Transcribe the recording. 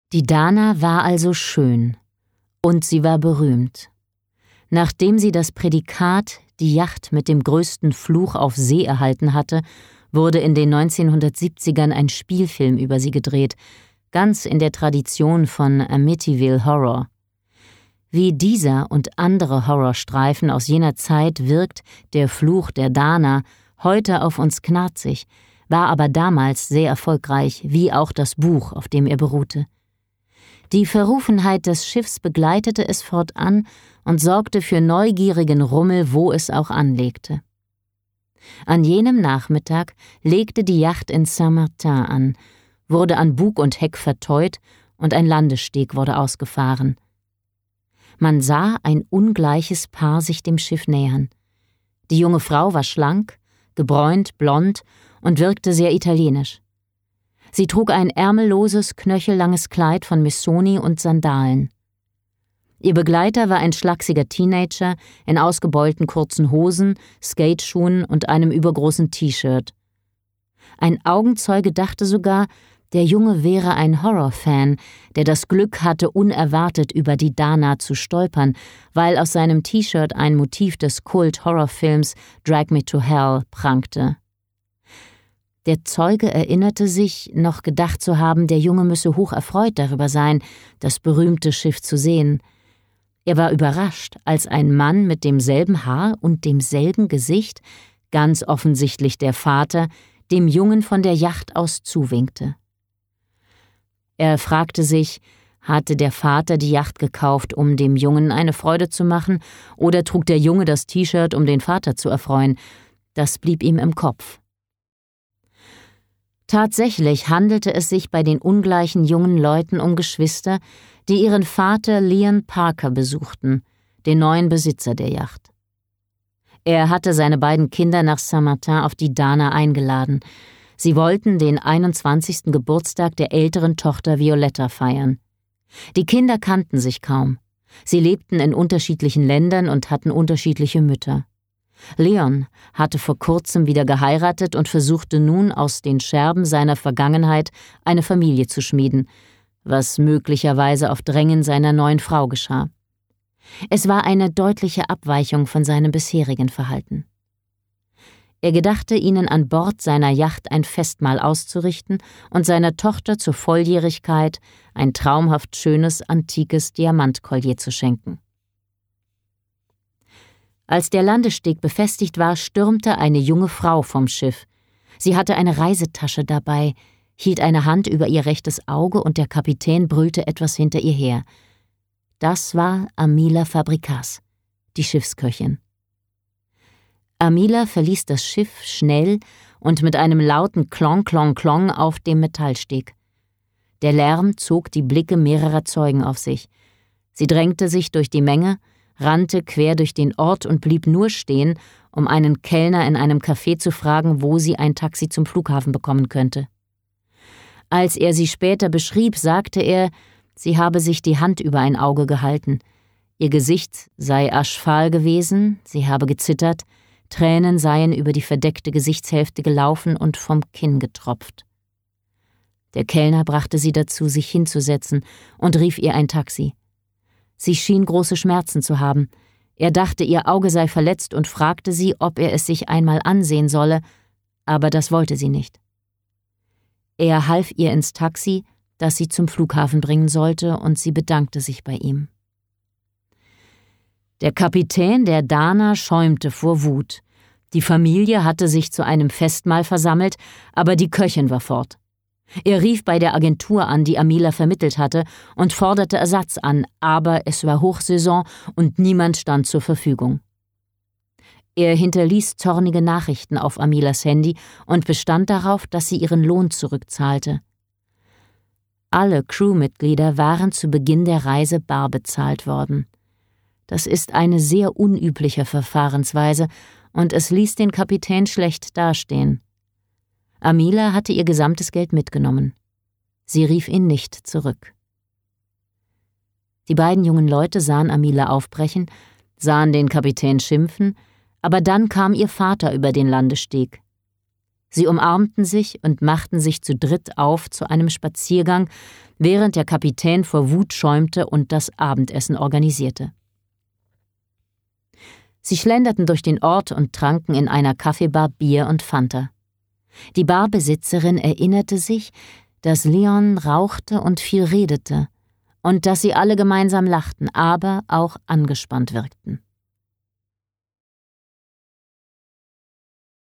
Die Dana war also schön und sie war berühmt. Nachdem sie das Prädikat »die Yacht mit dem größten Fluch auf See« erhalten hatte, wurde in den 1970ern ein Spielfilm über sie gedreht, ganz in der Tradition von Amityville Horror. Wie dieser und andere Horrorstreifen aus jener Zeit wirkt Der Fluch der Dana heute auf uns knarzig, war aber damals sehr erfolgreich, wie auch das Buch, auf dem er beruhte. Die Verrufenheit des Schiffs begleitete es fortan und sorgte für neugierigen Rummel, wo es auch anlegte. An jenem Nachmittag legte die Yacht in Saint-Martin an, wurde an Bug und Heck verteut und ein Landesteg wurde ausgefahren. Man sah ein ungleiches Paar sich dem Schiff nähern. Die junge Frau war schlank, gebräunt, blond und wirkte sehr italienisch. Sie trug ein ärmelloses, knöchellanges Kleid von Missoni und Sandalen. Ihr Begleiter war ein schlachsiger Teenager in ausgebeulten kurzen Hosen, Skateschuhen und einem übergroßen T-Shirt. Ein Augenzeuge dachte sogar, der Junge wäre ein Horrorfan, der das Glück hatte, unerwartet über die Dana zu stolpern, weil aus seinem T-Shirt ein Motiv des Kult-Horrorfilms Drag Me to Hell prangte. Der Zeuge erinnerte sich, noch gedacht zu haben, der Junge müsse hoch erfreut darüber sein, das berühmte Schiff zu sehen. Er war überrascht, als ein Mann mit demselben Haar und demselben Gesicht, ganz offensichtlich der Vater, dem Jungen von der Yacht aus zuwinkte. Er fragte sich, hatte der Vater die Yacht gekauft, um dem Jungen eine Freude zu machen, oder trug der Junge das T-Shirt, um den Vater zu erfreuen? Das blieb ihm im Kopf. Tatsächlich handelte es sich bei den ungleichen jungen Leuten um Geschwister, die ihren Vater Leon Parker besuchten, den neuen Besitzer der Yacht. Er hatte seine beiden Kinder nach Saint-Martin auf die Dana eingeladen. Sie wollten den 21. Geburtstag der älteren Tochter Violetta feiern. Die Kinder kannten sich kaum. Sie lebten in unterschiedlichen Ländern und hatten unterschiedliche Mütter. Leon hatte vor kurzem wieder geheiratet und versuchte nun, aus den Scherben seiner Vergangenheit eine Familie zu schmieden, was möglicherweise auf Drängen seiner neuen Frau geschah. Es war eine deutliche Abweichung von seinem bisherigen Verhalten. Er gedachte, ihnen an Bord seiner Yacht ein Festmahl auszurichten und seiner Tochter zur Volljährigkeit ein traumhaft schönes, antikes Diamantkollier zu schenken. Als der Landesteg befestigt war, stürmte eine junge Frau vom Schiff. Sie hatte eine Reisetasche dabei, hielt eine Hand über ihr rechtes Auge und der Kapitän brüllte etwas hinter ihr her. Das war Amila Fabricas, die Schiffsköchin. Amila verließ das Schiff schnell und mit einem lauten Klong, Klong, Klong auf dem Metallsteg. Der Lärm zog die Blicke mehrerer Zeugen auf sich. Sie drängte sich durch die Menge, rannte quer durch den Ort und blieb nur stehen, um einen Kellner in einem Café zu fragen, wo sie ein Taxi zum Flughafen bekommen könnte. Als er sie später beschrieb, sagte er, sie habe sich die Hand über ein Auge gehalten. Ihr Gesicht sei aschfahl gewesen, sie habe gezittert, Tränen seien über die verdeckte Gesichtshälfte gelaufen und vom Kinn getropft. Der Kellner brachte sie dazu, sich hinzusetzen und rief ihr ein Taxi. Sie schien große Schmerzen zu haben. Er dachte, ihr Auge sei verletzt und fragte sie, ob er es sich einmal ansehen solle, aber das wollte sie nicht. Er half ihr ins Taxi, das sie zum Flughafen bringen sollte, und sie bedankte sich bei ihm. Der Kapitän der Dana schäumte vor Wut. Die Familie hatte sich zu einem Festmahl versammelt, aber die Köchin war fort. Er rief bei der Agentur an, die Amila vermittelt hatte, und forderte Ersatz an, aber es war Hochsaison und niemand stand zur Verfügung. Er hinterließ zornige Nachrichten auf Amilas Handy und bestand darauf, dass sie ihren Lohn zurückzahlte. Alle Crewmitglieder waren zu Beginn der Reise bar bezahlt worden. Das ist eine sehr unübliche Verfahrensweise und es ließ den Kapitän schlecht dastehen. Amila hatte ihr gesamtes Geld mitgenommen. Sie rief ihn nicht zurück. Die beiden jungen Leute sahen Amila aufbrechen, sahen den Kapitän schimpfen, aber dann kam ihr Vater über den Landesteg. Sie umarmten sich und machten sich zu dritt auf zu einem Spaziergang, während der Kapitän vor Wut schäumte und das Abendessen organisierte. Sie schlenderten durch den Ort und tranken in einer Kaffeebar Bier und Fanta. Die Barbesitzerin erinnerte sich, dass Leon rauchte und viel redete und dass sie alle gemeinsam lachten, aber auch angespannt wirkten.